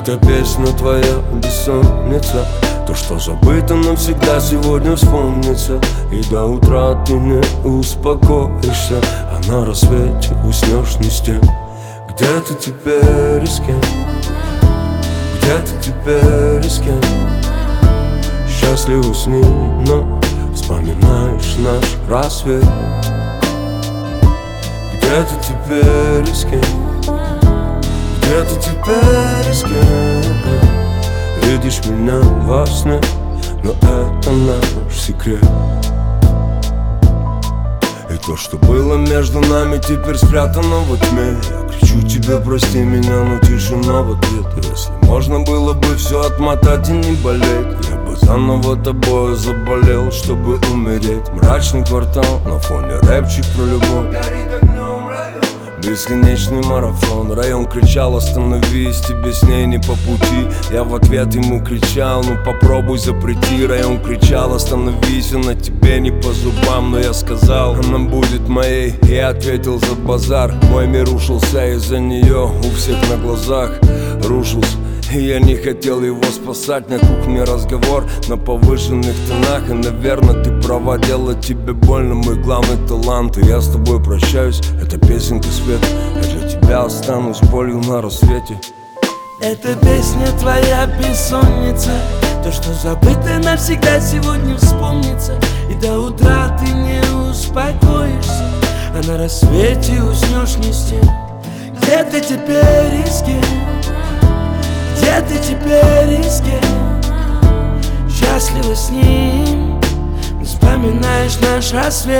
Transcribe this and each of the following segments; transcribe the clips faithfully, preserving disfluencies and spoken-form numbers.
Эта песня твоя бессонница, то, что забыто навсегда, сегодня вспомнится. И до утра ты не успокоишься, а на рассвете уснешь не с тем. Где ты теперь и с кем? Где ты теперь и с кем? Счастлива с ним, но вспоминаешь наш рассвет. Где ты теперь и с кем? Где ты теперь и с кем? Видишь меня во сне, но это наш секрет. И то, что было между нами, теперь спрятано во тьме. Я кричу тебе, прости меня, но тишина в ответ. Если можно было бы все отмотать и не болеть, я бы заново тобой заболел, чтобы умереть. Мрачный квартал, на фоне рэпчик про любовь. Бесконечный марафон. Район кричал: остановись, тебе с ней не по пути. Я в ответ ему кричал: ну попробуй запрети. Район кричал: остановись, она тебе не по зубам. Но я сказал: она будет моей. Я ответил: за базар. Мой мир рушился из-за нее, у всех на глазах рушился. И я не хотел его спасать. На кухне разговор на повышенных тонах. И, наверное, ты права, делать тебе больно мой главный талант. И я с тобой прощаюсь, это песенка свет. Я для тебя останусь болью на рассвете. Эта песня твоя бессонница, то, что забыто навсегда, сегодня вспомнится. И до утра ты не успокоишься, а на рассвете уснешь не с тем. Где ты теперь и с кем? Где ты теперь и с кем? Счастлива с ним, вспоминаешь наш рассвет.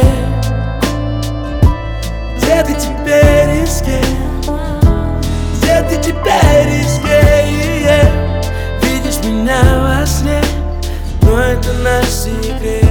Где ты теперь и с кем? Где ты теперь и с кем? Видишь меня во сне, но это наш секрет.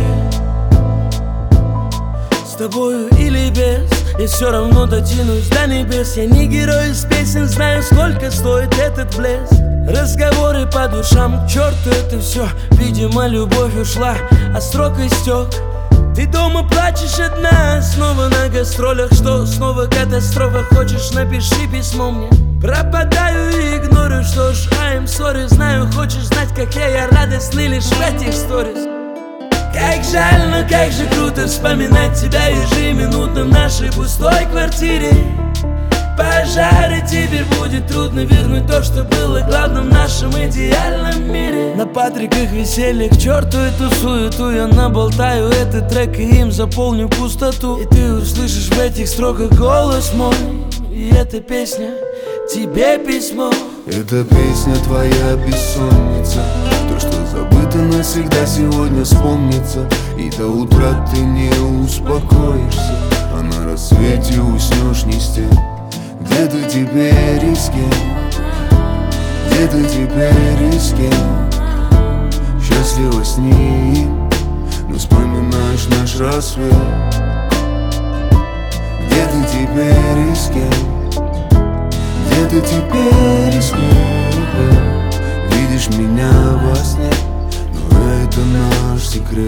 С тобою или без, я все равно дотянусь до небес. Я не герой из песен, знаю, сколько стоит этот блеск. Разговоры по душам, к черту это все. Видимо, любовь ушла, а срок истек. Ты дома плачешь одна, снова на гастролях. Что, снова катастрофа? Хочешь, напиши письмо мне. Пропадаю и игнорю, что ж, I'm sorry. Знаю, хочешь знать, как я, я радостный лишь в этих сторис. Как жаль, но как же круто вспоминать тебя ежеминутно в нашей пустой квартире. Пожары, теперь будет трудно вернуть то, что было главным в нашем идеальном мире. На Патриках веселье, к черту эту суету. Я наболтаю этот трек и им заполню пустоту. И ты услышишь в этих строках голос мой. И эта песня тебе письмо. Эта песня твоя бессонница, то, что забыто навсегда, сегодня вспомнится. И до утра ты не успокоишься, а на рассвете уснешь не с тем. Где ты теперь и с кем? Где ты теперь и с кем? Счастлива с ним, но вспоминаешь наш рассвет. Где ты теперь и с кем? Где ты теперь и с кем? Видишь меня во сне, но это наш секрет.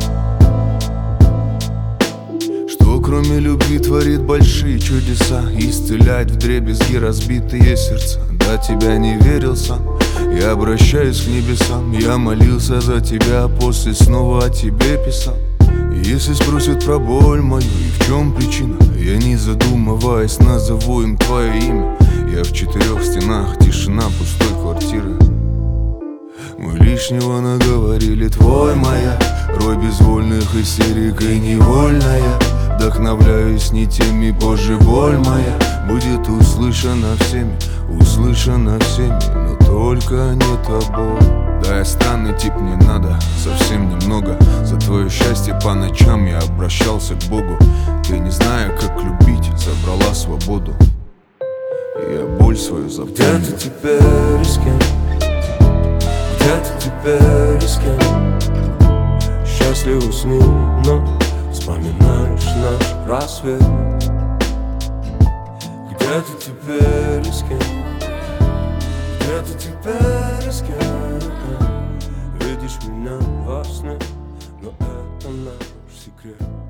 Что кроме любви творит большие чудеса, исцеляет вдребезги разбитые сердца. До тебя не верил сам, я обращаюсь к небесам. Я молился за тебя, после снова о тебе писал. Если спросят про боль мою и в чем причина, я не задумываясь назову им твое имя. Я в четырех стенах, тишина пустой квартиры. Мы лишнего наговорили, твой моя рой безвольных истерик и невольная. Вдохновляюсь не теми, позже боль моя будет услышана всеми, услышана всеми, но только не тобой. Да, я странный тип, не надо совсем немного. За твое счастье по ночам я обращался к Богу. Ты, не зная, как любить, забрала свободу. И я боль свою запомнил. Где ты теперь и с кем? Где ты теперь и с кем? Счастлива с ним, но вспоминаешь наш рассвет. Где ты теперь и с кем? Где ты теперь и с кем? Видишь меня во сне, но это наш секрет.